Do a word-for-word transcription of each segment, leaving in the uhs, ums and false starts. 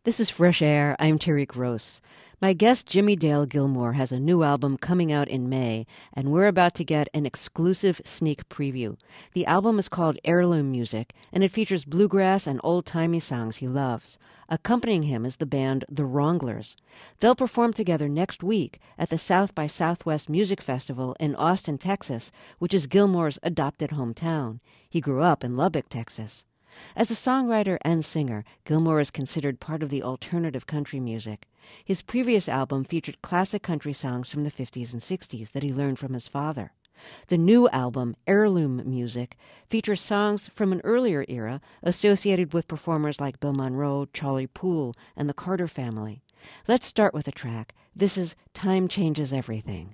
This is Fresh Air. I'm Terry Gross. My guest Jimmie Dale Gilmore has a new album coming out in May, and we're about to get an exclusive sneak preview. The album is called Heirloom Music, and it features bluegrass and old-timey songs he loves. Accompanying him is the band The Wranglers. They'll perform together next week at the South by Southwest Music Festival in Austin, Texas, which is Gilmore's adopted hometown. He grew up in Lubbock, Texas. As a songwriter and singer, Gilmore is considered part of the alternative country music. His previous album featured classic country songs from the fifties and sixties that he learned from his father. The new album, Heirloom Music, features songs from an earlier era associated with performers like Bill Monroe, Charlie Poole, and the Carter Family. Let's start with a track. This is Time Changes Everything.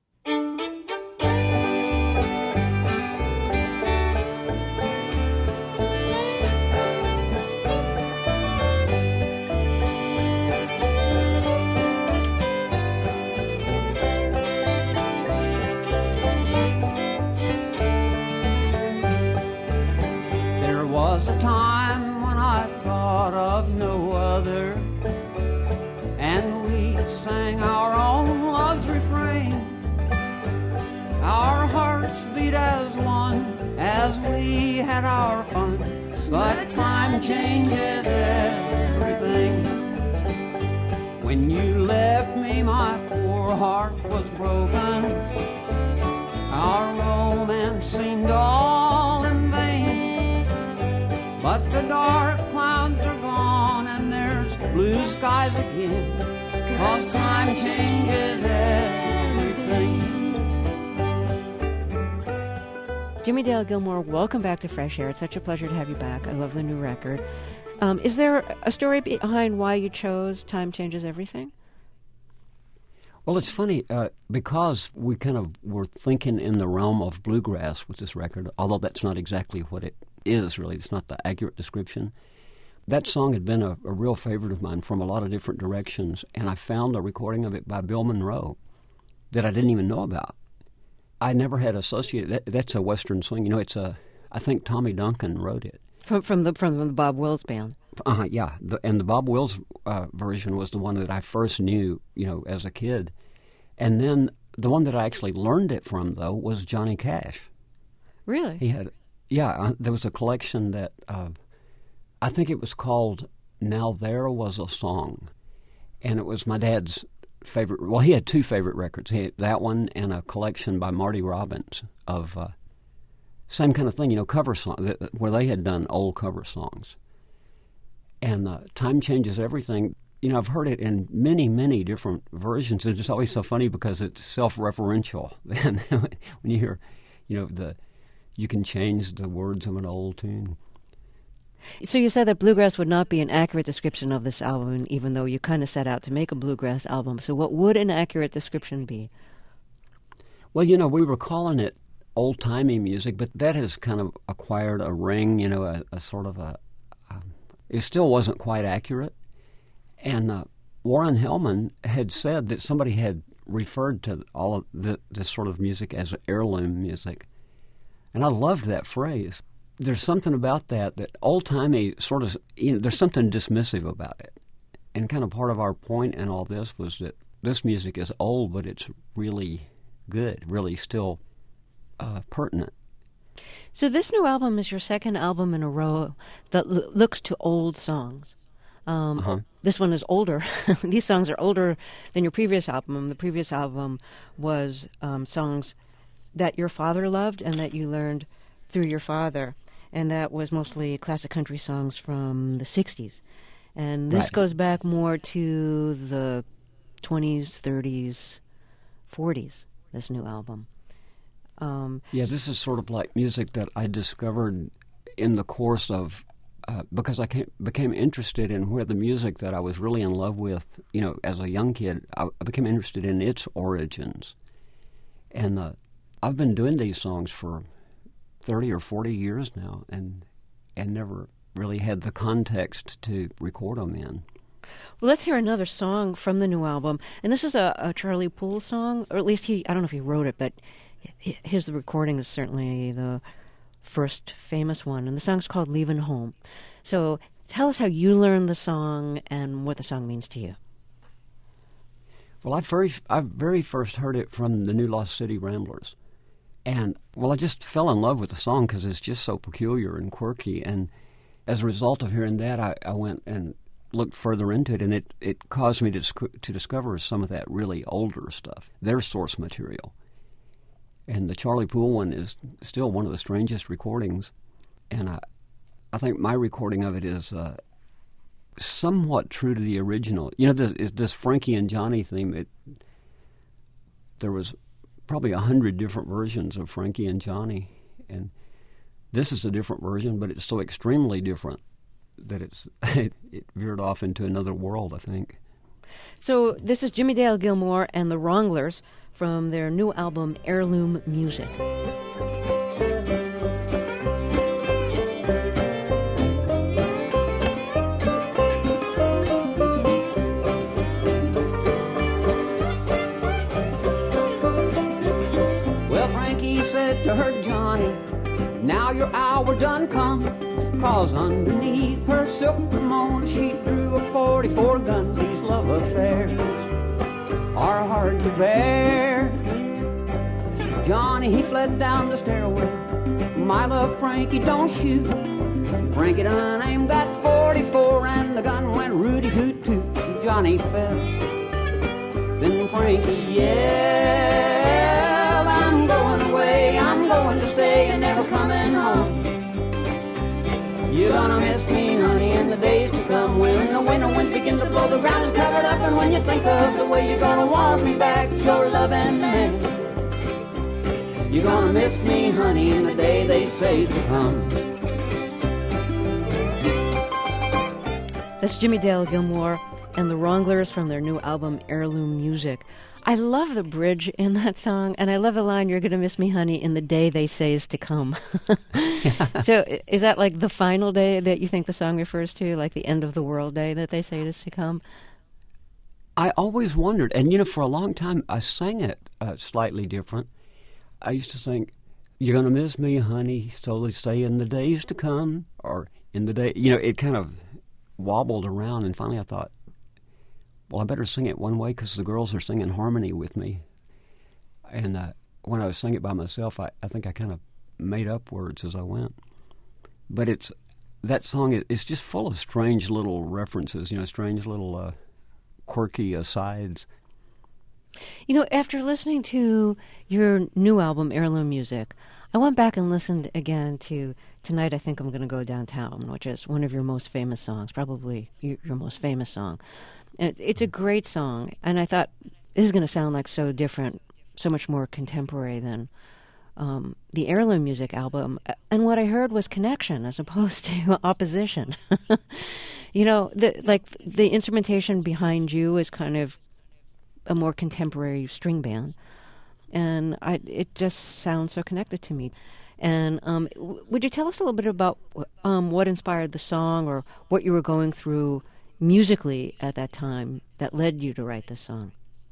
Was a time when I thought of no other, and we sang our own love's refrain. Our hearts beat as one as we had our fun, but time changes everything. When you left me, my poor heart was broken. Our romance seemed all in vain. But the dark clouds are gone and there's blue skies again, 'cause time changes everything. Jimmie Dale Gilmore, welcome back to Fresh Air. It's such a pleasure to have you back. I love the new record. Um, is there a story behind why you chose Time Changes Everything? Well, it's funny, uh, because we kind of were thinking in the realm of bluegrass with this record, although that's not exactly what it is, really. It's not the accurate description. That song had been a, a real favorite of mine from a lot of different directions, and I found a recording of it by Bill Monroe that I didn't even know about. I never had associated that. That's a Western swing. You know, it's a, I think Tommy Duncan wrote it. From from the from the Bob Wills band. Uh, yeah, the, and the Bob Wills uh, version was the one that I first knew, you know, as a kid. And then the one that I actually learned it from, though, was Johnny Cash. Really? He had, yeah, uh, there was a collection that, uh, I think it was called Now There Was a Song. And it was my dad's favorite, well, he had two favorite records. He had that one and a collection by Marty Robbins of uh, same kind of thing, you know, cover songs, where they had done old cover songs. And uh, Time Changes Everything, you know, I've heard it in many, many different versions. It's just always so funny because it's self-referential. And when you hear, you know, the you can change the words of an old tune. So you said that bluegrass would not be an accurate description of this album, even though you kind of set out to make a bluegrass album. So what would an accurate description be? Well, you know, we were calling it old-timey music, but that has kind of acquired a ring, you know, a, a sort of a... Um, it still wasn't quite accurate. And uh, Warren Hellman had said that somebody had referred to all of the, this sort of music as heirloom music. And I loved that phrase. There's something about that, that old-timey sort of, you know, there's something dismissive about it. And kind of part of our point in all this was that this music is old, but it's really good, really still uh, pertinent. So this new album is your second album in a row that l- looks to old songs. Um, uh-huh. This one is older. These songs are older than your previous album. The previous album was um, songs that your father loved and that you learned through your father. And that was mostly classic country songs from the sixties. And this right. goes back more to the twenties, thirties, forties, this new album. Um, yeah, this is sort of like music that I discovered in the course of Uh, because I came, became interested in where the music that I was really in love with, you know, as a young kid, I, I became interested in its origins. And uh, I've been doing these songs for thirty or forty years now and and never really had the context to record them in. Well, let's hear another song from the new album. And this is a, a Charlie Poole song, or at least he, I don't know if he wrote it, but his recording is certainly the first famous one, and the song's called Leavin' Home. So Tell us how you learned the song and what the song means to you. Well, I very, I very first heard it from the New Lost City Ramblers. And, well, I just fell in love with the song because it's just so peculiar and quirky. And as a result of hearing that, I, I went and looked further into it, and it, it caused me to, to discover some of that really older stuff, their source material. And the Charlie Poole one is still one of the strangest recordings. And I, I think my recording of it is uh, somewhat true to the original. You know, this, this Frankie and Johnny theme, it, there was probably a hundred different versions of Frankie and Johnny, and this is a different version, but it's so extremely different that it's it, it veered off into another world, I think. So this is Jimmie Dale Gilmore and the Wranglers from their new album, Heirloom Music. To her Johnny, now your hour done come, 'cause underneath her silk kimono she drew a forty-four gun. These love affairs are hard to bear. Johnny, he fled down the stairway. My love, Frankie, don't shoot. Frankie done aimed that forty-four and the gun went Rudy toot toot. Johnny fell. Then Frankie yelled, I'm going away, I'm going to stay and never coming home. You're gonna miss me, honey, in the days to come, when the winter wind begins to blow, the ground is covered up, and when you think of the way you're gonna want me back, your loving man. You're gonna miss me, honey, in the day they say to come. That's Jimmie Dale Gilmore and the Wranglers from their new album, Heirloom Music. I love the bridge in that song, and I love the line, you're going to miss me, honey, in the day they say is to come. So is that like the final day that you think the song refers to, like the end of the world day that they say it is to come? I always wondered, and you know, for a long time I sang it uh, slightly different. I used to think, you're going to miss me, honey, slowly say in the days to come, or in the day, you know, it kind of wobbled around, and finally I thought, well, I better sing it one way because the girls are singing harmony with me. And uh, when I was singing it by myself, I, I think I kind of made up words as I went. But it's that song is just full of strange little references, you know, strange little uh, quirky asides. You know, after listening to your new album, Heirloom Music, I went back and listened again to Tonight I Think I'm Going to Go Downtown, which is one of your most famous songs, probably your, your most famous song. It's a great song, and I thought, this is going to sound like so different, so much more contemporary than um, the Heirloom Music album. And what I heard was connection as opposed to opposition. You know, the, like the instrumentation behind you is kind of a more contemporary string band, and I, it just sounds so connected to me. And um, w- would you tell us a little bit about um, what inspired the song, or what you were going through musically at that time that led you to write this song?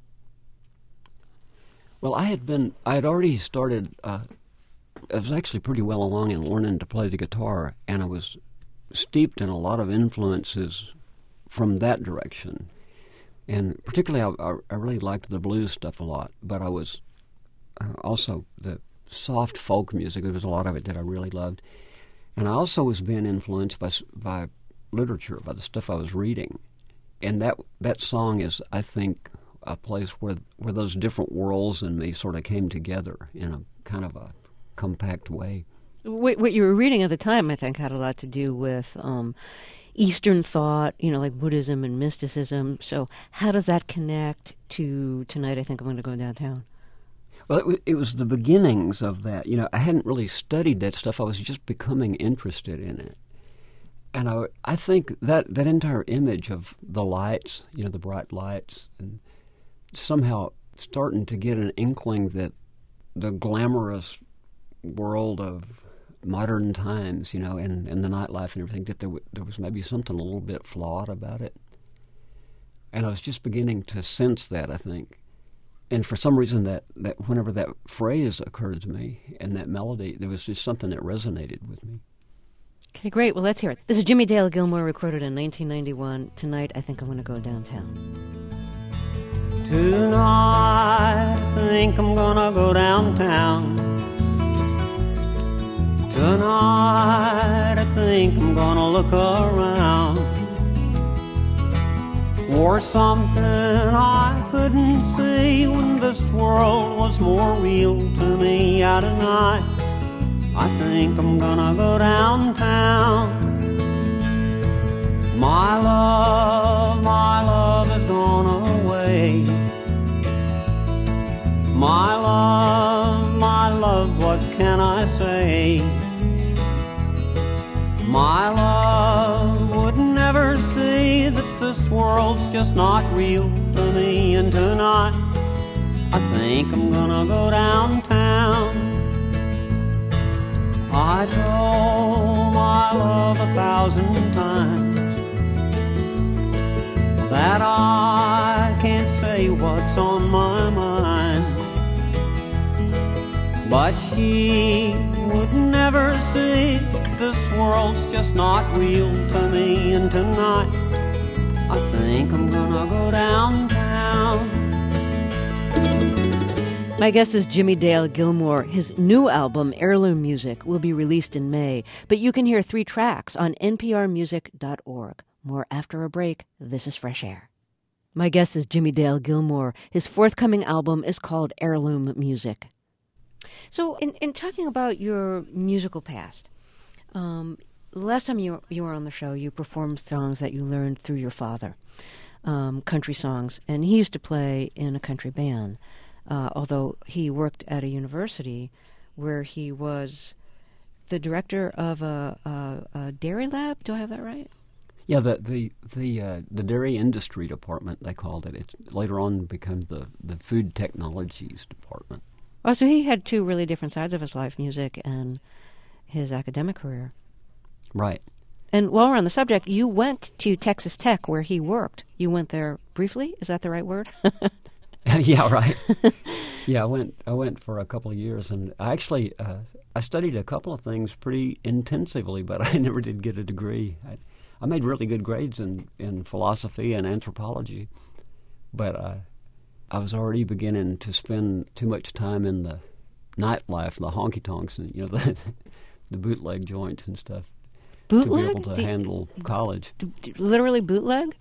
Well, I had been, I had already started, uh, I was actually pretty well along in learning to play the guitar, and I was steeped in a lot of influences from that direction. And particularly, I, I really liked the blues stuff a lot, but I was uh, also the soft folk music, there was a lot of it that I really loved. And I also was being influenced by by literature, by the stuff I was reading. And that that song is, I think, a place where where those different worlds in me sort of came together in a kind of a compact way. What, what you were reading at the time, I think, had a lot to do with um, Eastern thought, you know, like Buddhism and mysticism. So how does that connect to Tonight I Think I'm Going to Go Downtown? Well, it, w- it was the beginnings of that. You know, I hadn't really studied that stuff. I was just becoming interested in it. And I, I think that, that entire image of the lights, you know, the bright lights, and somehow starting to get an inkling that the glamorous world of modern times, you know, and, and the nightlife and everything, that there, w- there was maybe something a little bit flawed about it. And I was just beginning to sense that, I think. And for some reason, that, that whenever that phrase occurred to me and that melody, there was just something that resonated with me. Okay, great. Well, let's hear it. This is Jimmie Dale Gilmore, recorded in nineteen ninety-one. Tonight, I think I'm going to go downtown. Tonight, I think I'm gonna go downtown. Tonight, I think I'm gonna look around for something I couldn't see when this world was more real to me. Out at night, I think I'm gonna go downtown. My love, my love has gone away. My love, my love, what can I say? My love would never see that this world's just not real to me. And tonight, I think I'm gonna go downtown. I told my love a thousand times that I can't say what's on my mind, but she would never see this world's just not real to me. And tonight, I think I'm gonna go downtown. My guest is Jimmie Dale Gilmore. His new album, Heirloom Music, will be released in May, but you can hear three tracks on N P R music dot org. More after a break. This is Fresh Air. My guest is Jimmie Dale Gilmore. His forthcoming album is called Heirloom Music. So in, in talking about your musical past, um, the last time you, you were on the show, you performed songs that you learned through your father, um, country songs, and he used to play in a country band, uh, although he worked at a university where he was the director of a, a, a dairy lab. Do I have that right? Yeah, the the the, uh, the dairy industry department, they called it. It later on became the, the food technologies department. Oh, so he had two really different sides of his life, music and his academic career. Right. And while we're on the subject, you went to Texas Tech where he worked. You went there briefly? Is that the right word? Yeah, right. Yeah, I went I went for a couple of years, and I actually uh, I studied a couple of things pretty intensively, but I never did get a degree. I, I made really good grades in, in philosophy and anthropology, but uh, I was already beginning to spend too much time in the nightlife, the honky-tonks, and you know the, the bootleg joints and stuff. Bootleg? To be able to Do, handle college. Do, do, literally bootleg?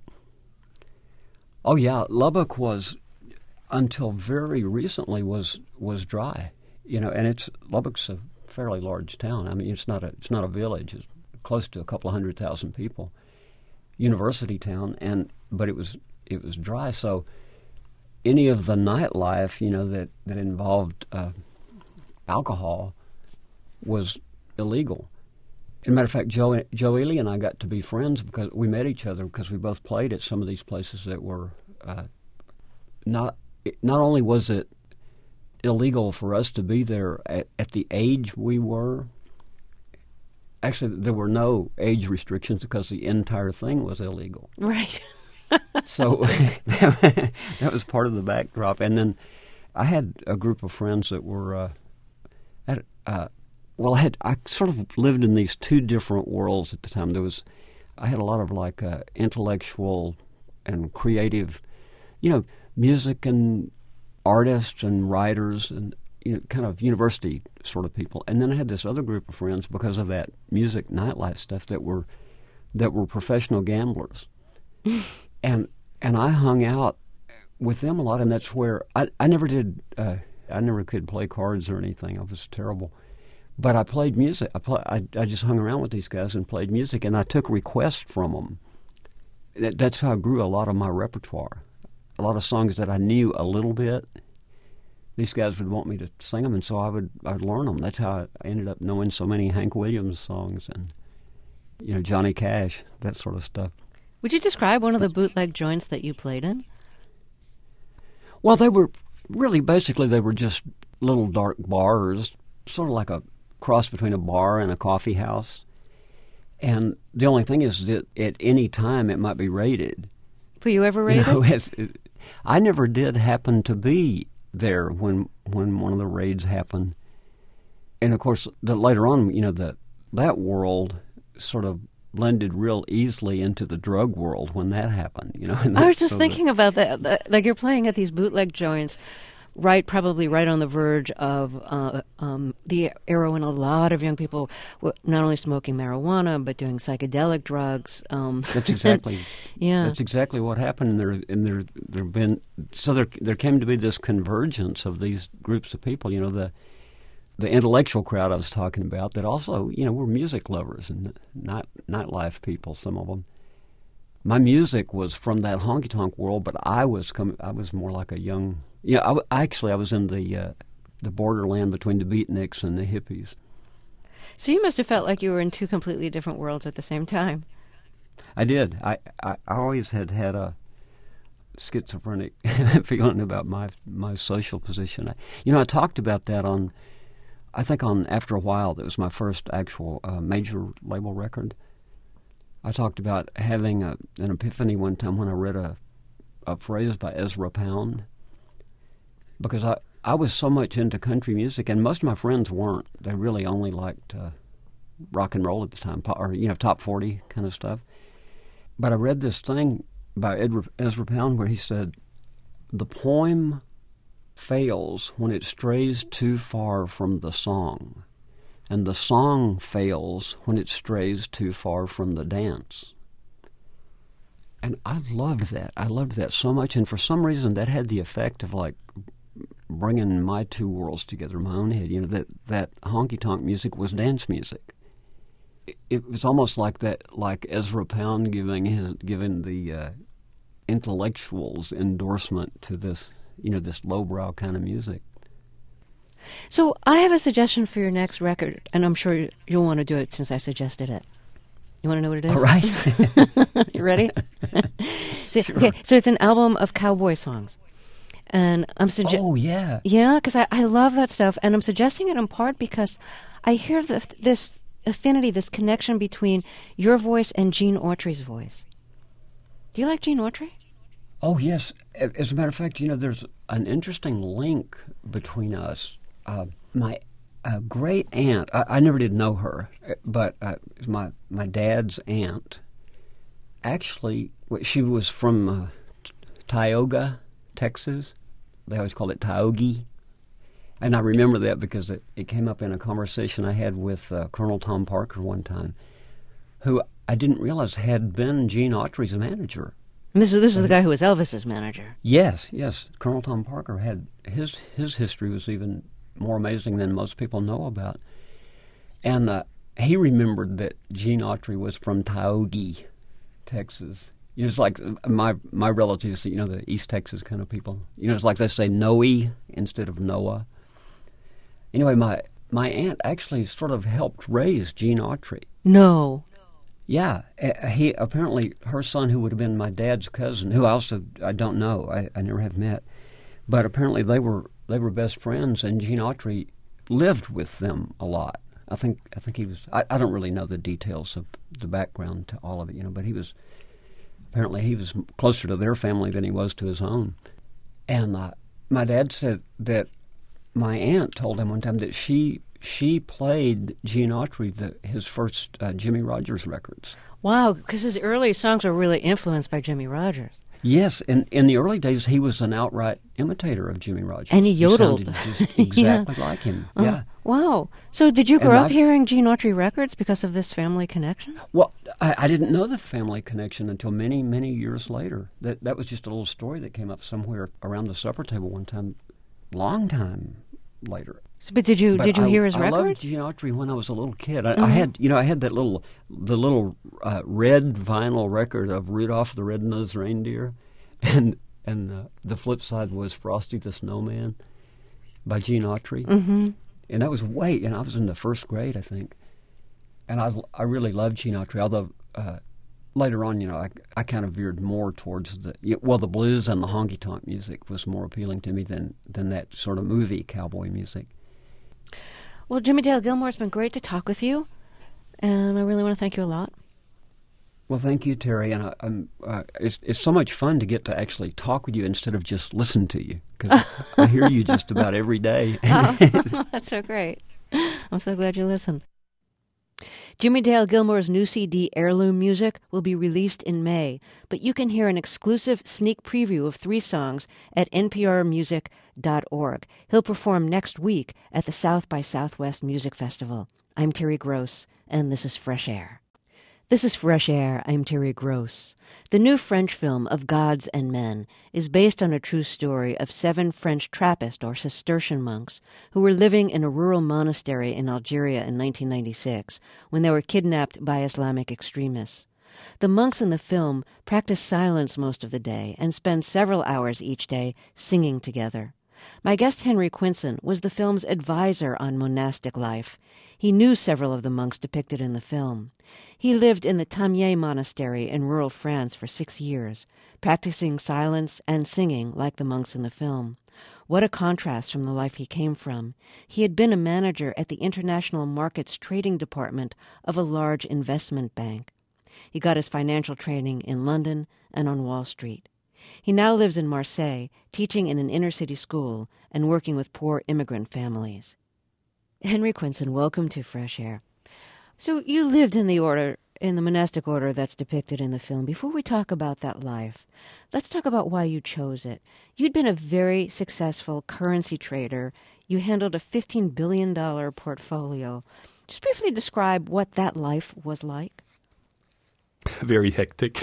Oh yeah, Lubbock was, until very recently, was was dry. You know, and it's Lubbock's a fairly large town. I mean, it's not a it's not a village. It's close to a couple of hundred thousand people. University town, and but it was it was dry. So any of the nightlife, you know, that that involved uh, alcohol was illegal. As a matter of fact, Joe, Joe Ely and I got to be friends because we met each other because we both played at some of these places that were uh, not. Not only was it illegal for us to be there at, at the age we were, actually there were no age restrictions because the entire thing was illegal. Right. So that, that was part of the backdrop. And then I had a group of friends that were, uh, at, uh, well, I had I sort of lived in these two different worlds at the time. There was, I had a lot of like uh, intellectual and creative, you know, music and artists and writers and you know, kind of university sort of people. And then I had this other group of friends because of that music nightlife stuff that were that were professional gamblers. and and I hung out with them a lot, and that's where I, I never did uh, I never could play cards or anything. I was terrible. But I played music. I, play, I I just hung around with these guys and played music, and I took requests from them. That, that's how I grew a lot of my repertoire. A lot of songs that I knew a little bit, these guys would want me to sing them, and so I would I'd learn them. That's how I ended up knowing so many Hank Williams songs and you know Johnny Cash, that sort of stuff. Would you describe one of the bootleg joints that you played in? Well, they were really basically they were just little dark bars, sort of like a cross between a bar and a coffee house. And the only thing is that at any time it might be raided. Were you ever raided? You know, it's, it, I never did happen to be there when when one of the raids happened. And of course, the, later on, you know, the that world sort of blended real easily into the drug world when that happened. You know, I was just so thinking about that, that. Like you're playing at these bootleg joints, right? Probably right on the verge of uh, um, the era when a lot of young people were not only smoking marijuana but doing psychedelic drugs. Um, That's exactly. yeah. That's exactly what happened. And there, and there, there been so there, there came to be this convergence of these groups of people. You know, the. The intellectual crowd I was talking about that also, you know, were music lovers and not nightlife people, some of them. My music was from that honky-tonk world, but I was coming, I was more like a young, yeah, you know, I, actually I was in the uh, the borderland between the beatniks and the hippies. So you must have felt like you were in two completely different worlds at the same time. I did. I, I, I always had had a schizophrenic feeling about my, my social position. I, you know, I talked about that on... I think on After a While, that was my first actual uh, major label record. I talked about having a, an epiphany one time when I read a, a phrase by Ezra Pound, because I, I was so much into country music, and most of my friends weren't. They really only liked uh, rock and roll at the time, or, you know, top forty kind of stuff. But I read this thing by Edra, Ezra Pound where he said, the poem fails when it strays too far from the song, and the song fails when it strays too far from the dance. And I loved that. I loved that so much, and for some reason that had the effect of like bringing my two worlds together in my own head. You know, that, that honky-tonk music was dance music. It, it was almost like that, like Ezra Pound giving his giving the uh, intellectuals endorsement to this, you know, this lowbrow kind of music. So I have a suggestion for your next record, and I'm sure you'll want to do it since I suggested it. You want to know what it is? All right. You ready? so, Sure. Okay, so it's an album of cowboy songs. And I'm suggesting... Oh, yeah. Yeah, because I, I love that stuff, and I'm suggesting it in part because I hear the, this affinity, this connection between your voice and Gene Autry's voice. Do you like Gene Autry? Oh, yes. As a matter of fact, you know, there's an interesting link between us. Uh, my uh, great aunt, I, I never did know her, but uh, my my dad's aunt, actually, she was from uh, Tioga, Texas. They always call it Tioga. And I remember that because it, it came up in a conversation I had with uh, Colonel Tom Parker one time, who I didn't realize had been Gene Autry's manager. This is, this is the guy who was Elvis's manager. Yes, yes. Colonel Tom Parker had his his history was even more amazing than most people know about. And uh, he remembered that Gene Autry was from Tioga, Texas. You know, it's like my my relatives, you know, the East Texas kind of people. You know, it's like they say Noe instead of Noah. Anyway, my my aunt actually sort of helped raise Gene Autry. No. Yeah, uh, he apparently her son, who would have been my dad's cousin, who I also I don't know, I, I never have met, but apparently they were they were best friends, and Gene Autry lived with them a lot. I think I think he was. I, I don't really know the details of the background to all of it, you know, but he was apparently he was closer to their family than he was to his own. And uh, my dad said that my aunt told him one time that she. She played Gene Autry, the, his first uh, Jimmy Rogers records. Wow, because his early songs were really influenced by Jimmy Rogers. Yes, in, in the early days, he was an outright imitator of Jimmy Rogers. And he yodeled. He sounded just exactly yeah. like him, uh, yeah. Wow. So did you grow and up I've, hearing Gene Autry records because of this family connection? Well, I, I didn't know the family connection until many, many years later. That that was just a little story that came up somewhere around the supper table one time, long time later. So, but did you but did you I, hear his I records? I loved Gene Autry when I was a little kid. I, mm-hmm. I had, you know, I had that little, the little uh, red vinyl record of Rudolph the Red-Nosed Reindeer, and and uh, the flip side was Frosty the Snowman by Gene Autry, mm-hmm. and that was way, and I was in the first grade, I think, and I I really loved Gene Autry. Although uh, later on, you know, I I kind of veered more towards the well, the blues and the honky tonk music was more appealing to me than than that sort of movie cowboy music. Well, Jimmie Dale Gilmore, it's been great to talk with you, and I really want to thank you a lot. Well, thank you, Terry, and I, I'm, uh, it's it's so much fun to get to actually talk with you instead of just listen to you, because I hear you just about every day. Oh, that's so great. I'm so glad you listened. Jimmie Dale Gilmore's new C D, Heirloom Music, will be released in May, but you can hear an exclusive sneak preview of three songs at N P R music dot org. He'll perform next week at the South by Southwest Music Festival. I'm Terry Gross, and this is Fresh Air. This is Fresh Air. I'm Terry Gross. The new French film of Gods and Men is based on a true story of seven French Trappist or Cistercian monks who were living in a rural monastery in Algeria in nineteen ninety-six when they were kidnapped by Islamic extremists. The monks in the film practice silence most of the day and spend several hours each day singing together. My guest Henry Quinson was the film's advisor on monastic life. He knew several of the monks depicted in the film. He lived in the Tamier Monastery in rural France for six years, practicing silence and singing like the monks in the film. What a contrast from the life he came from. He had been a manager at the International Markets Trading Department of a large investment bank. He got his financial training in London and on Wall Street. He now lives in Marseille, teaching in an inner-city school and working with poor immigrant families. Henry Quinson, welcome to Fresh Air. So you lived in the order, in the monastic order that's depicted in the film. Before we talk about that life, let's talk about why you chose it. You'd been a very successful currency trader. You handled a fifteen billion dollars portfolio. Just briefly describe what that life was like. Very hectic.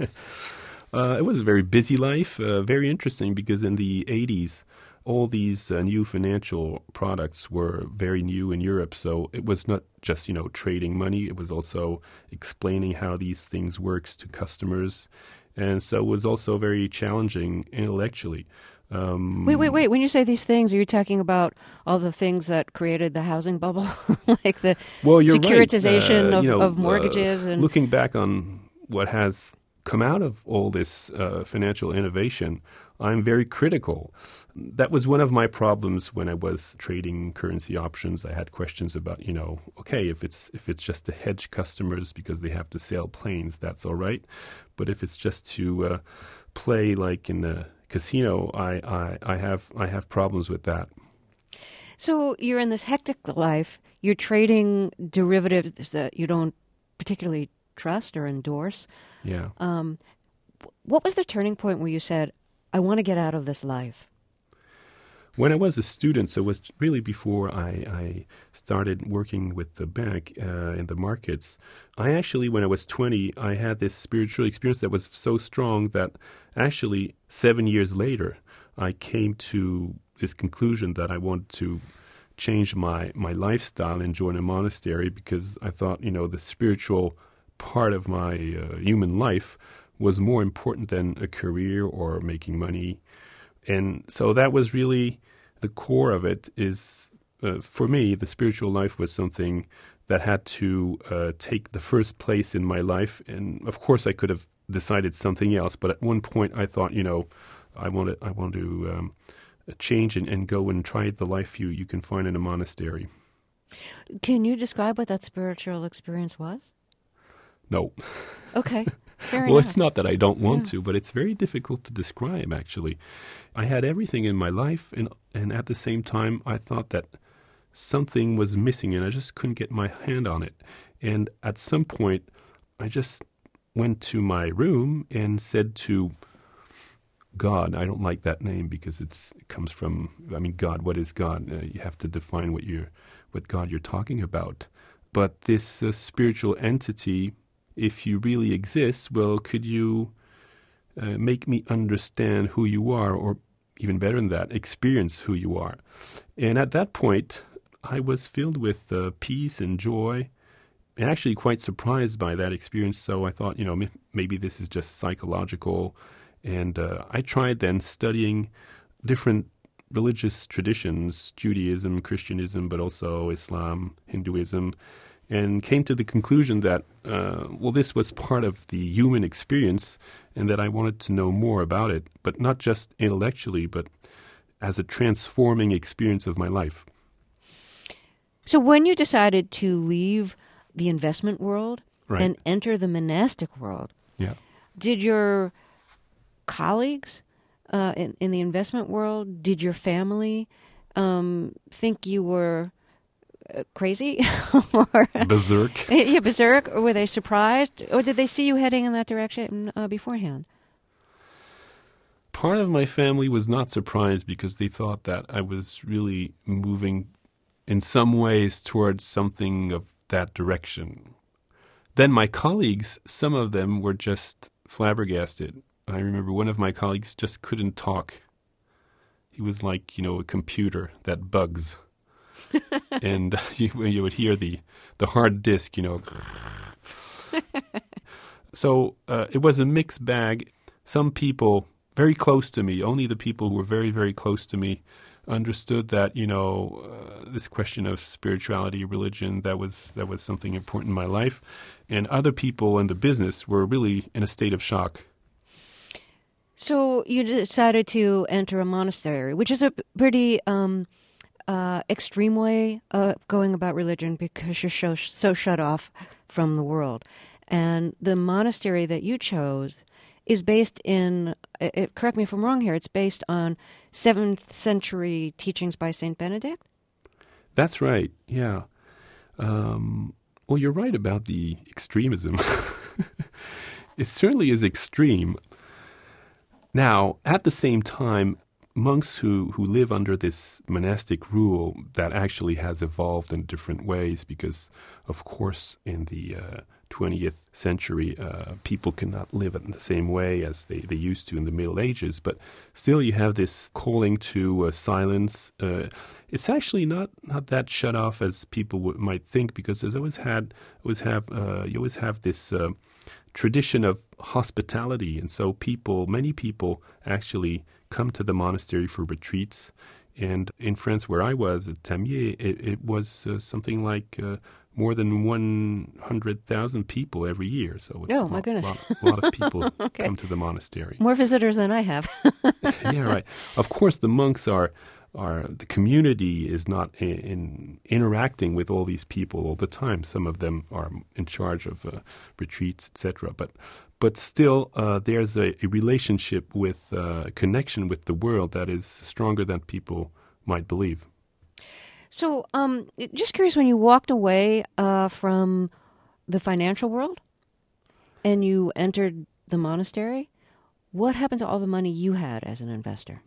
uh, it was a very busy life, uh, very interesting because in the eighties, all these uh, new financial products were very new in Europe. So it was not just, you know, trading money. It was also explaining how these things works to customers. And so it was also very challenging intellectually. Um, wait, wait, wait. When you say these things, are you talking about all the things that created the housing bubble? Like the well, you're securitization right. uh, of, you know, of mortgages? Uh, and looking back on what has come out of all this uh, financial innovation, I'm very critical. That was one of my problems when I was trading currency options. I had questions about, you know, okay, if it's if it's just to hedge customers because they have to sail planes, that's all right. But if it's just to uh, play like in a casino, I, I, I have I have problems with that. So you're in this hectic life. You're trading derivatives that you don't particularly trust or endorse. Yeah. Um, what was the turning point where you said, I want to get out of this life? When I was a student, so it was really before I, I started working with the bank uh, in the markets, I actually, when I was twenty, I had this spiritual experience that was so strong that actually seven years later, I came to this conclusion that I wanted to change my, my lifestyle and join a monastery because I thought, you know, the spiritual part of my uh, human life was more important than a career or making money. And so that was really the core of it is, uh, for me, the spiritual life was something that had to uh, take the first place in my life. And of course I could have decided something else, but at one point I thought, you know, I want to, I want to um, change and, and go and try the life you, you can find in a monastery. Can you describe what that spiritual experience was? No. Okay. Fair well, enough. It's not that I don't want Yeah. to, but it's very difficult to describe, actually. I had everything in my life, and and at the same time, I thought that something was missing, and I just couldn't get my hand on it. And at some point, I just went to my room and said to God, I don't like that name because it's, it comes from, I mean, God, what is God? Uh, you have to define what you're, what God you're talking about. But this uh, spiritual entity, if you really exist, well, could you uh, make me understand who you are, or even better than that, experience who you are? And at that point, I was filled with uh, peace and joy, and actually quite surprised by that experience. So I thought, you know, m- maybe this is just psychological. And uh, I tried then studying different religious traditions, Judaism, Christianism, but also Islam, Hinduism, and came to the conclusion that, uh, well, this was part of the human experience and that I wanted to know more about it, but not just intellectually, but as a transforming experience of my life. So when you decided to leave the investment world Right. and enter the monastic world, Yeah. did your colleagues uh, in, in the investment world, did your family um, think you were uh, crazy or Berserk. yeah, berserk, or were they surprised, or did they see you heading in that direction uh, beforehand? Part of my family was not surprised because they thought that I was really moving in some ways towards something of that direction. Then my colleagues, some of them were just flabbergasted. I remember one of my colleagues just couldn't talk. He was like, you know, a computer that bugs. and you, you would hear the, the hard disk, you know. So uh, it was a mixed bag. Some people very close to me, only the people who were very, very close to me, understood that, you know, uh, this question of spirituality, religion, that was that was something important in my life. And other people in the business were really in a state of shock. So you decided to enter a monastery, which is a pretty um, uh, extreme way of going about religion because you're so, so shut off from the world. And the monastery that you chose is based in, it, correct me if I'm wrong here, it's based on seventh century teachings by Saint Benedict? That's right, yeah. Um, well, you're right about the extremism. It certainly is extreme. Now, at the same time, monks who, who live under this monastic rule that actually has evolved in different ways because, of course, in the uh, twentieth century, uh, people cannot live in the same way as they, they used to in the Middle Ages. But still you have this calling to uh, silence. Uh, it's actually not, not that shut off as people w- might think because there's always had always have uh, you always have this uh, tradition of hospitality. And so people, many people actually come to the monastery for retreats. And in France, where I was, at Tamier, it, it was uh, something like uh, more than one hundred thousand people every year. So it's oh, a my lot, goodness. lot, lot of people okay. come to the monastery. More visitors than I have. Yeah, right. Of course, the monks are, are the community is not in, in interacting with all these people all the time. Some of them are in charge of uh, retreats, et cetera. But But still, uh, there's a, a relationship with uh, a connection with the world that is stronger than people might believe. So, um, just curious, when you walked away uh, from the financial world and you entered the monastery, what happened to all the money you had as an investor?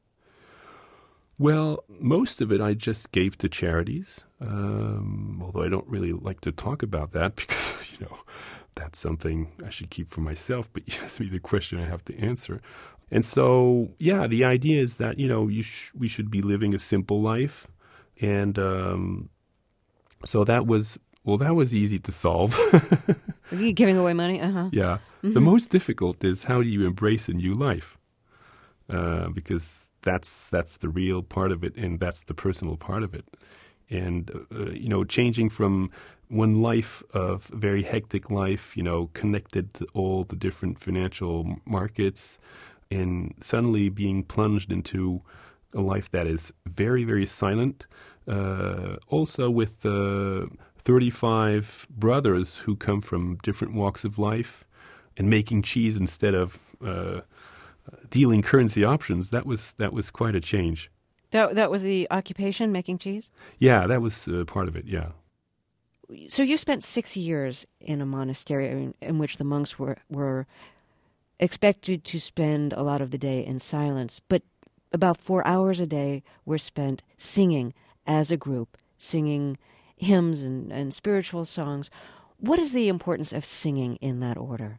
Well, most of it I just gave to charities, um, although I don't really like to talk about that because, you know, that's something I should keep for myself, but you asked me the question I have to answer. And so, yeah, the idea is that, you know, you sh- we should be living a simple life. And um, so that was, well, that was easy to solve. Are you giving away money? Uh-huh. Yeah. Mm-hmm. The most difficult is how do you embrace a new life? Uh, because that's that's the real part of it, and that's the personal part of it. And, uh, you know, changing from one life of very hectic life, you know, connected to all the different financial markets, and suddenly being plunged into a life that is very, very silent, uh, also with uh, thirty-five brothers who come from different walks of life and making cheese instead of uh, dealing currency options. That was that was quite a change. That that was the occupation, making cheese? Yeah, that was uh, part of it, yeah. So you spent six years in a monastery in, in which the monks were, were expected to spend a lot of the day in silence, but about four hours a day were spent singing as a group, singing hymns and, and spiritual songs. What is the importance of singing in that order?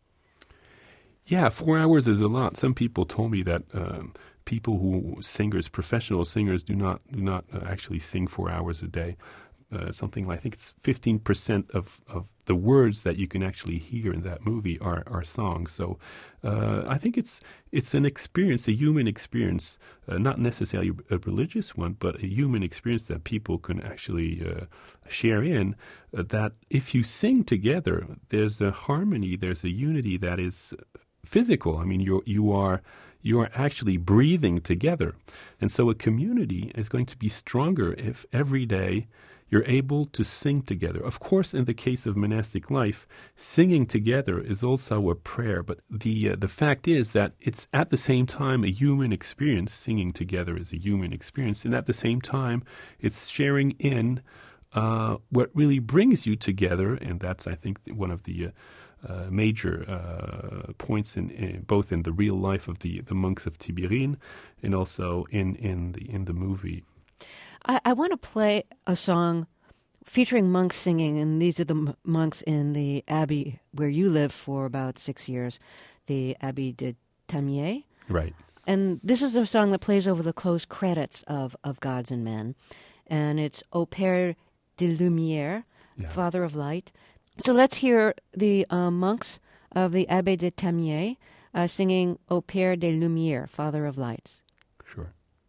Yeah, four hours is a lot. Some people told me that um, people who singers, professional singers, do not do not uh, actually sing four hours a day. Uh, something like, I think it's fifteen percent of, of the words that you can actually hear in that movie are, are songs. So uh, I think it's it's an experience, a human experience, uh, not necessarily a religious one, but a human experience that people can actually uh, share in, uh, that if you sing together, there's a harmony, there's a unity that is physical. I mean, you you are you are actually breathing together. And so a community is going to be stronger if every day you're able to sing together. Of course, in the case of monastic life, singing together is also a prayer. But the uh, the fact is that it's at the same time a human experience. Singing together is a human experience. And at the same time, it's sharing in uh, what really brings you together, and that's, I think, one of the uh, uh, major uh, points in, in both in the real life of the, the monks of Tibirine and also in, in the in the movie. I, I want to play a song featuring monks singing, and these are the m- monks in the abbey where you lived for about six years, the Abbey de Tamier. Right. And this is a song that plays over the closed credits of, of Gods and Men. And it's Au Père de Lumière, Yeah. Father of Light. So let's hear the uh, monks of the Abbey de Tamier uh, singing Au Père de Lumière, Father of Lights. Sure.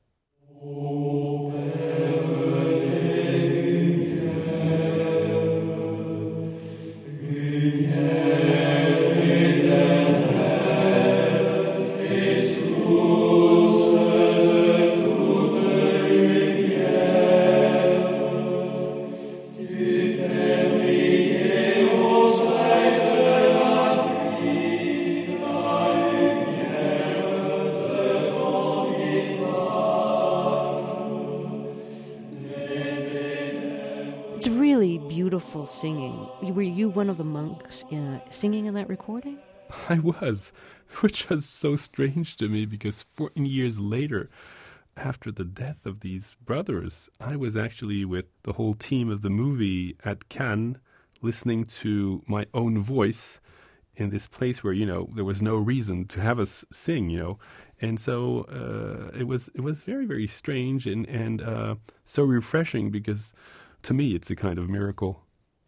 It's really beautiful singing. Were you one of the monks uh, singing in that recording? I was, which was so strange to me because fourteen years later, after the death of these brothers, I was actually with the whole team of the movie at Cannes, listening to my own voice in this place where, you know, there was no reason to have us sing, you know. And so uh, it was it was very, very strange and, and uh, so refreshing because to me it's a kind of miracle.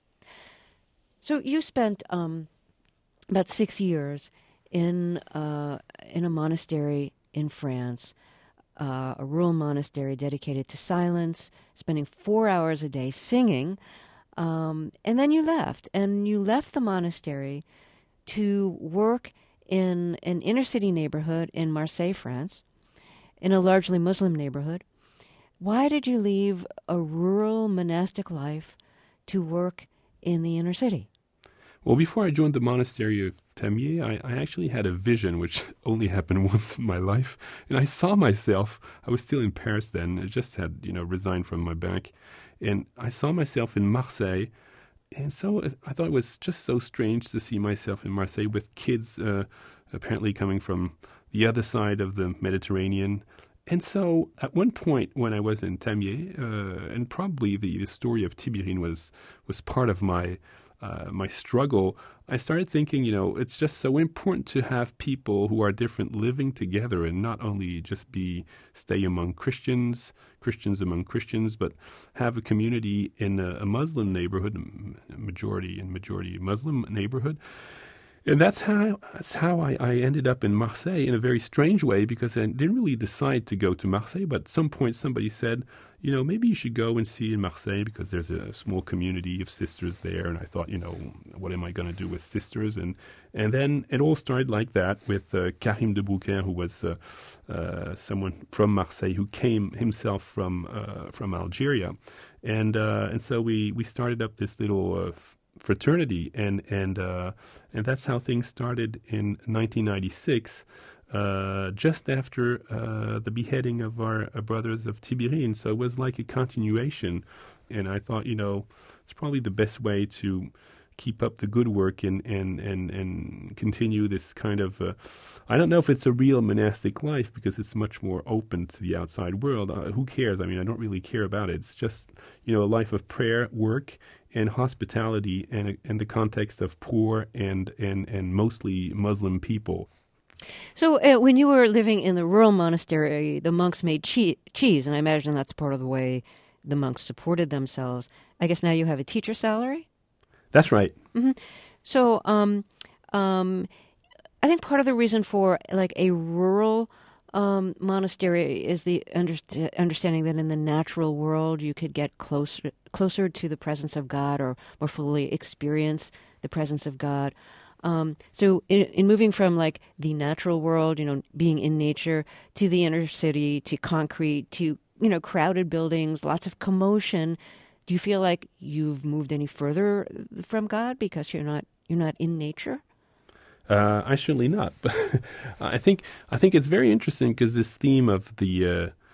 So you spent um, about six years in uh, in a monastery in France, uh, a rural monastery dedicated to silence, spending four hours a day singing, um, and then you left. And you left the monastery to work in an inner city neighborhood in Marseille, France, in a largely Muslim neighborhood. Why did you leave a rural monastic life to work in the inner city? Well, before I joined the monastery of Tamier, I, I actually had a vision, which only happened once in my life. And I saw myself, I was still in Paris then, I just had, you know, resigned from my bank. And I saw myself in Marseille. And so I thought it was just so strange to see myself in Marseille with kids uh, apparently coming from the other side of the Mediterranean. And so at one point when I was in Tamier, uh, and probably the, the story of Tibirine was, was part of my Uh, my struggle, I started thinking, you know, it's just so important to have people who are different living together and not only just be stay among Christians, Christians among Christians, but have a community in a, a Muslim neighborhood, a majority and majority Muslim neighborhood. And that's how that's how I, I ended up in Marseille in a very strange way because I didn't really decide to go to Marseille, but at some point somebody said, you know, maybe you should go and see in Marseille because there's a small community of sisters there. And I thought, you know, what am I going to do with sisters? And and then it all started like that with uh, Karim de Bouquin, who was uh, uh, someone from Marseille who came himself from uh, from Algeria. And uh, and so we, we started up this little uh, fraternity, and and uh, and that's how things started in nineteen ninety-six, uh, just after uh, the beheading of our uh, brothers of Tibirine. So it was like a continuation, and I thought, you know, it's probably the best way to keep up the good work and and and, and continue this kind of. Uh, I don't know if it's a real monastic life because it's much more open to the outside world. Uh, who cares? I mean, I don't really care about it. It's just, you know, a life of prayer, work, and hospitality, and in the context of poor and, and, and mostly Muslim people. So uh, when you were living in the rural monastery, the monks made che- cheese, and I imagine that's part of the way the monks supported themselves. I guess now you have a teacher salary? That's right. Mm-hmm. So um, um, I think part of the reason for like a rural Um, monastery is the underst- understanding that in the natural world you could get closer closer to the presence of God or more fully experience the presence of God. Um, so in, in moving from like the natural world, you know, being in nature, to the inner city, to concrete, to, you know, crowded buildings, lots of commotion, do you feel like you've moved any further from God because you're not you're not in nature? Uh, I surely not. But I think I think it's very interesting because this theme of the uh,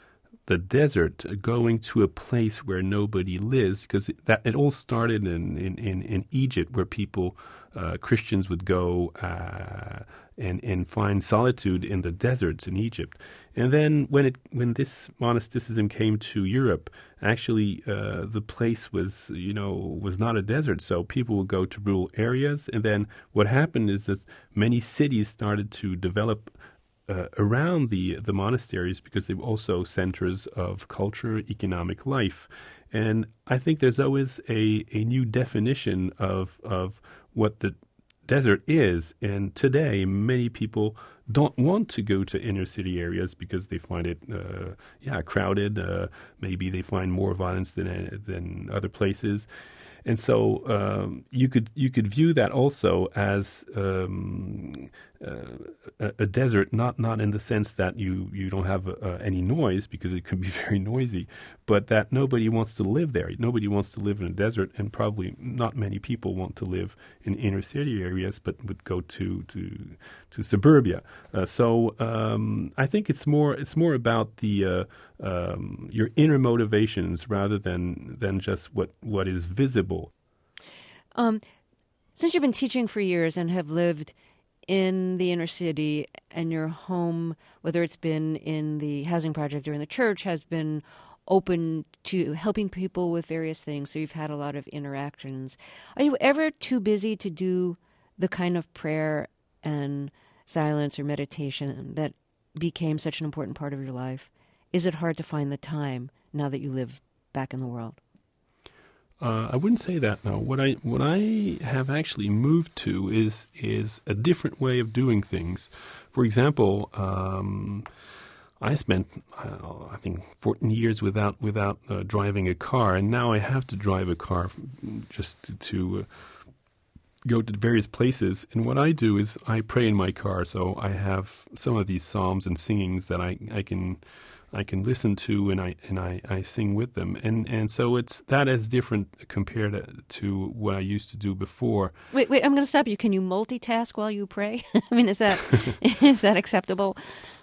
the desert, going to a place where nobody lives, because that it all started in in, in, in Egypt, where people, uh, Christians, would go uh, and and find solitude in the deserts in Egypt. And then when it when this monasticism came to Europe, actually uh, the place was you know was not a desert, so people would go to rural areas. And then what happened is that many cities started to develop Uh, around the the monasteries, because they were also centers of culture, economic life. And I think there's always a, a new definition of of what the desert is. And today, many people don't want to go to inner city areas because they find it, uh, yeah, crowded. Uh, maybe they find more violence than than other places. And so um, you could you could view that also as um, uh, a, a desert, not not in the sense that you, you don't have uh, any noise, because it could be very noisy, but that nobody wants to live there. Nobody wants to live in a desert, and probably not many people want to live in inner city areas, but would go to to to suburbia. Uh, so um, I think it's more it's more about the uh, um, your inner motivations rather than than just what, what is visible. Um, since you've been teaching for years and have lived in the inner city, and your home, whether it's been in the housing project or in the church, has been open to helping people with various things, so you've had a lot of interactions. Are you ever too busy to do the kind of prayer and silence or meditation that became such an important part of your life? Is it hard to find the time now that you live back in the world? Uh, I wouldn't say that, no. What I what I have actually moved to is is a different way of doing things. For example, um, I spent uh, I think fourteen years without without uh, driving a car, and now I have to drive a car just to, to uh, go to various places. And what I do is I pray in my car, so I have some of these psalms and singings that I, I can I can listen to, and I and I, I sing with them, and and so it's that is different compared to, to what I used to do before. Wait, wait, I'm going to stop you. Can you multitask while you pray? I mean, is that is that acceptable?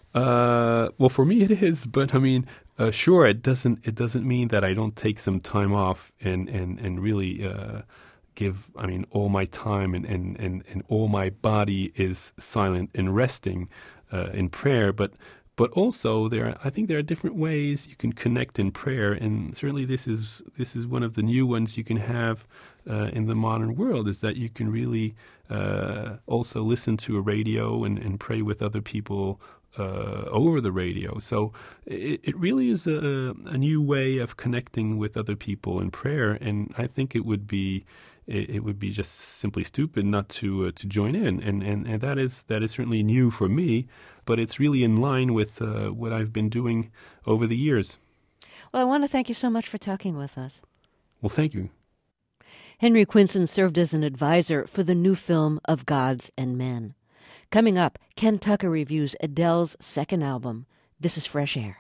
Uh, well, for me it is, but I mean, uh, sure, it doesn't it doesn't mean that I don't take some time off and and and really uh, give. I mean, all my time and and and, and all my body is silent and resting uh, in prayer, but. But also, there are, I think there are different ways you can connect in prayer, and certainly this is this is one of the new ones you can have uh, in the modern world, is that you can really uh, also listen to a radio and, and pray with other people uh, over the radio. So it, it really is a, a new way of connecting with other people in prayer, and I think it would be it, it would be just simply stupid not to uh, to join in, and, and and that is that is certainly new for me. But it's really in line with uh, what I've been doing over the years. Well, I want to thank you so much for talking with us. Well, thank you. Henry Quinson served as an advisor for the new film Of Gods and Men. Coming up, Ken Tucker reviews Adele's second album, This Is Fresh Air.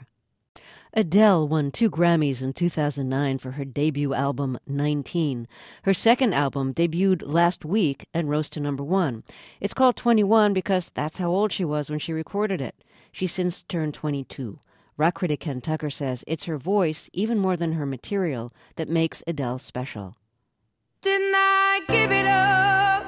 Adele won two Grammys in two thousand nine for her debut album, nineteen. Her second album debuted last week and rose to number one. It's called twenty-one because that's how old she was when she recorded it. She's since turned twenty-two. Rock critic Ken Tucker says it's her voice, even more than her material, that makes Adele special. Didn't I give it up?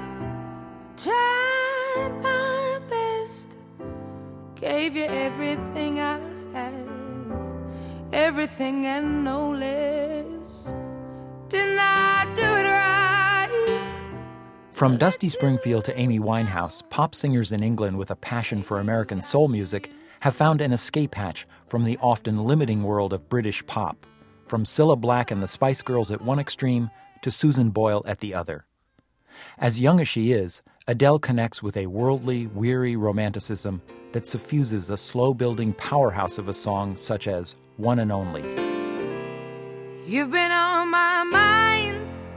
Tried my best. Gave you everything I had. Everything and no less. Didn't I do it right? From Dusty Springfield to Amy Winehouse, pop singers in England with a passion for American soul music have found an escape hatch from the often limiting world of British pop. From Cilla Black and the Spice Girls at one extreme to Susan Boyle at the other. As young as she is, Adele connects with a worldly, weary romanticism that suffuses a slow-building powerhouse of a song such as One and Only. You've been on my mind.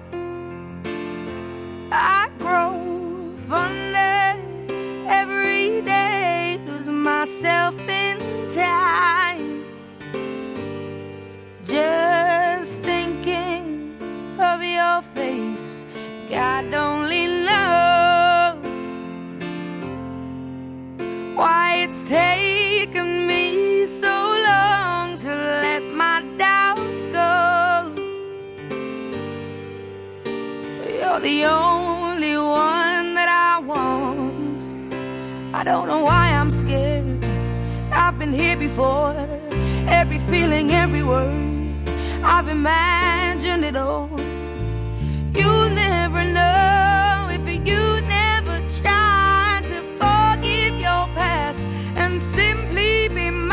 I grow fonder every day, lose myself in time. Just thinking of your face, God only knows why it's taken me so long to the only one that I want. I don't know why I'm scared. I've been here before. Every feeling, every word, I've imagined it all. You'll never know if you never try to forgive your past and simply be mine.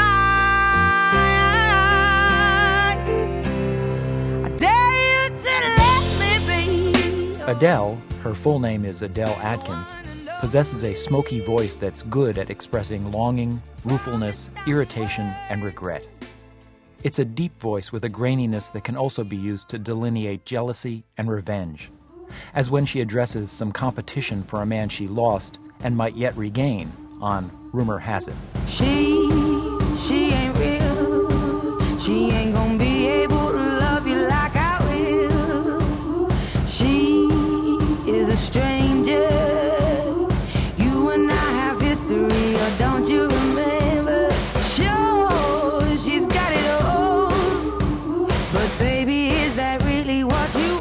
I dare you to let me be. Adele, her full name is Adele Atkins, possesses a smoky voice that's good at expressing longing, ruefulness, irritation, and regret. It's a deep voice with a graininess that can also be used to delineate jealousy and revenge, as when she addresses some competition for a man she lost and might yet regain on Rumor Has It. She, she ain't real. She ain't gonna be able to love you like I will. She is a stranger. You and I have history, or don't you remember? Sure, she's got it all. But baby, is that really what you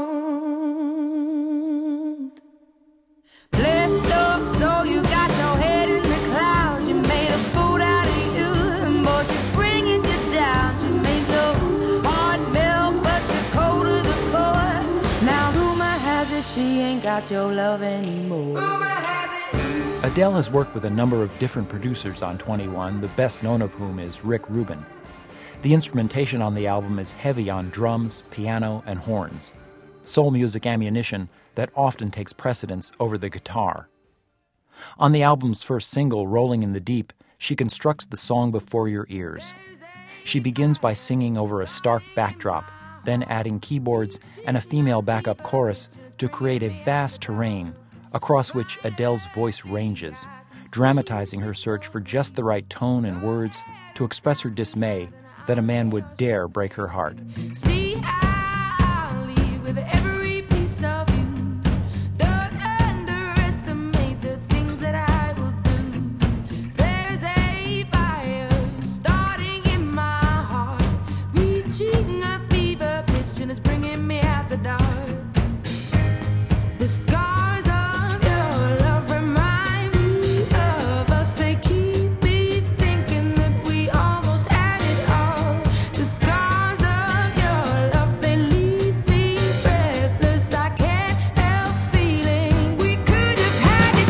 want? Bless up, so you got your head in the clouds. You made a fool out of you, and boy, she's bringing you down. She made your heart melt, but you're cold to the core. Now rumor has it she ain't got your love anymore. Rumor has it. Adele has worked with a number of different producers on twenty-one, the best known of whom is Rick Rubin. The instrumentation on the album is heavy on drums, piano, and horns, soul music ammunition that often takes precedence over the guitar. On the album's first single, Rolling in the Deep, she constructs the song before your ears. She begins by singing over a stark backdrop, then adding keyboards and a female backup chorus to create a vast terrain across which Adele's voice ranges, dramatizing her search for just the right tone and words to express her dismay that a man would dare break her heart. See, I'll leave with every piece of you. Don't underestimate the things that I will do. There's a fire starting in my heart, reaching a fever pitch, and it's bringing me out the dark. The scars of your love remind me of us. They keep me thinking that we almost had it all. The scars of your love, they leave me breathless. I can't help feeling we could have had it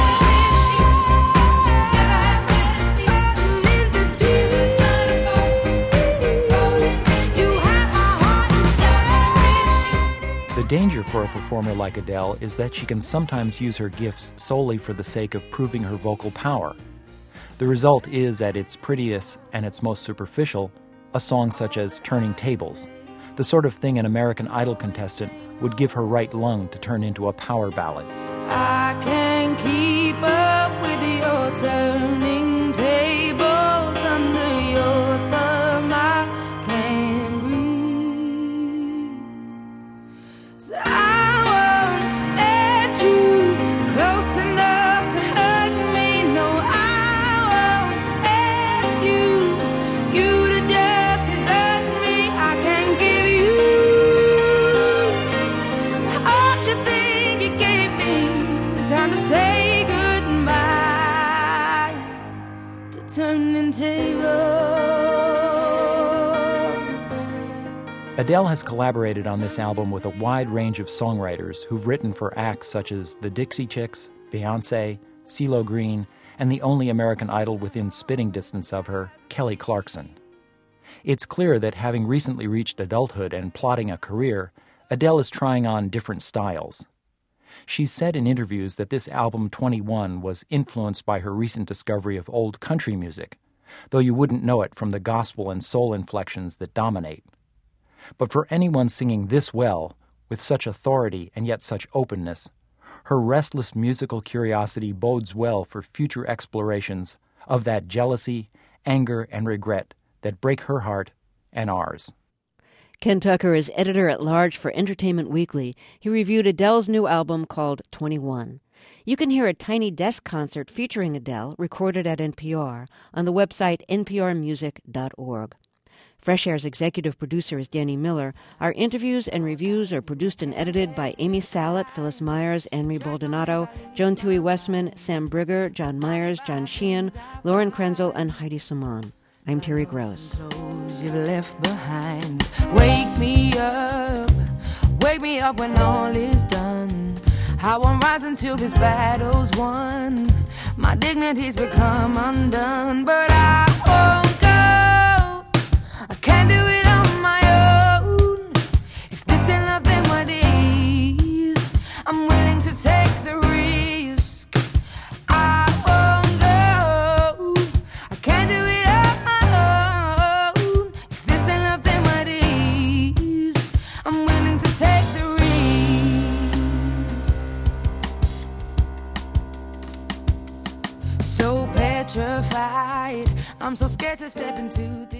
all. Rolling in the deep. You have my heart inside. The danger for a performer like Adele is that she can sometimes use her gifts solely for the sake of proving her vocal power. The result is, at its prettiest and its most superficial, a song such as Turning Tables, the sort of thing an American Idol contestant would give her right lung to turn into a power ballad. I can't keep up with your turning tables under your thumb. I can't breathe. So I won't let you close enough to hug me. No, I won't ask you, you to just desert me. I can't give you all you think you gave me. It's time to say goodbye to turning tables. Adele has collaborated on this album with a wide range of songwriters who've written for acts such as the Dixie Chicks, Beyoncé, CeeLo Green, and the only American Idol within spitting distance of her, Kelly Clarkson. It's clear that having recently reached adulthood and plotting a career, Adele is trying on different styles. She's said in interviews that this album twenty-one was influenced by her recent discovery of old country music, though you wouldn't know it from the gospel and soul inflections that dominate. But for anyone singing this well, with such authority and yet such openness, her restless musical curiosity bodes well for future explorations of that jealousy, anger, and regret that break her heart and ours. Ken Tucker is editor-at-large for Entertainment Weekly. He reviewed Adele's new album called twenty-one. You can hear a Tiny Desk concert featuring Adele, recorded at N P R, on the website n p r music dot org. Fresh Air's executive producer is Danny Miller. Our interviews and reviews are produced and edited by Amy Salet, Phyllis Myers, Anne-Marie Baldonado, Joan Tui Westman, Sam Brigger, John Myers, John Sheehan, Lauren Krenzel, and Heidi Saman. I'm Terry Gross. Those you've left behind. Wake me up, wake me up when all is done. I won't rise until this battle's won. My dignity's become undone, but I won't go. I can't do it on my own. If this ain't love, then what is? I'm willing to take the risk. I won't go. I can't do it on my own. If this ain't love, then what is? I'm willing to take the risk. So petrified, I'm so scared to step into this.